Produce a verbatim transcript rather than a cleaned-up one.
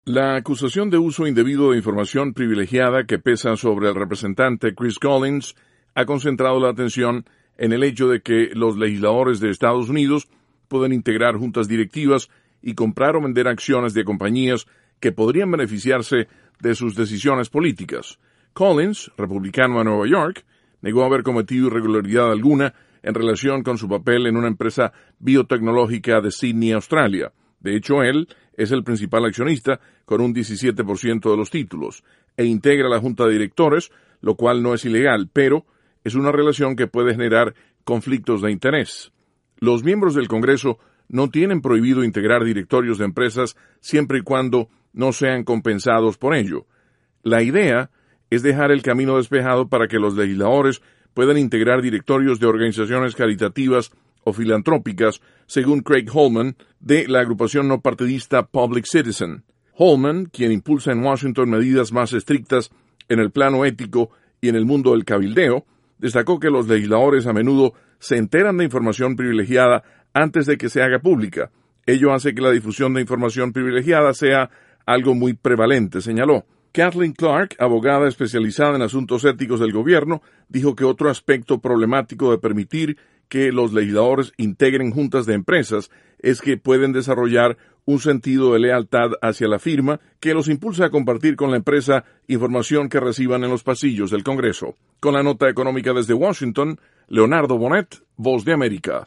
La acusación de uso indebido de información privilegiada que pesa sobre el representante Chris Collins ha concentrado la atención en el hecho de que los legisladores de Estados Unidos pueden integrar juntas directivas y comprar o vender acciones de compañías que podrían beneficiarse de sus decisiones políticas. Collins, republicano de Nueva York, negó haber cometido irregularidad alguna en relación con su papel en una empresa biotecnológica de Sydney, Australia. De hecho, él es el principal accionista con un diecisiete por ciento de los títulos e integra la junta de directores, lo cual no es ilegal, pero es una relación que puede generar conflictos de interés. Los miembros del Congreso no tienen prohibido integrar directorios de empresas siempre y cuando no sean compensados por ello. La idea es dejar el camino despejado para que los legisladores puedan integrar directorios de organizaciones caritativas o filantrópicas, según Craig Holman, de la agrupación no partidista Public Citizen. Holman, quien impulsa en Washington medidas más estrictas en el plano ético y en el mundo del cabildeo, destacó que los legisladores a menudo se enteran de información privilegiada antes de que se haga pública. Ello hace que la difusión de información privilegiada sea algo muy prevalente, señaló. Kathleen Clark, abogada especializada en asuntos éticos del gobierno, dijo que otro aspecto problemático de permitir que los legisladores integren juntas de empresas es que pueden desarrollar un sentido de lealtad hacia la firma que los impulsa a compartir con la empresa información que reciban en los pasillos del Congreso. Con la nota económica desde Washington, Leonardo Bonet, Voz de América.